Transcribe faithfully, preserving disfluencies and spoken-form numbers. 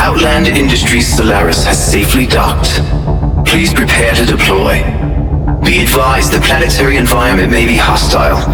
Outland Industries Solaris has safely docked. Please prepare to deploy. Be advised the planetary environment may be hostile.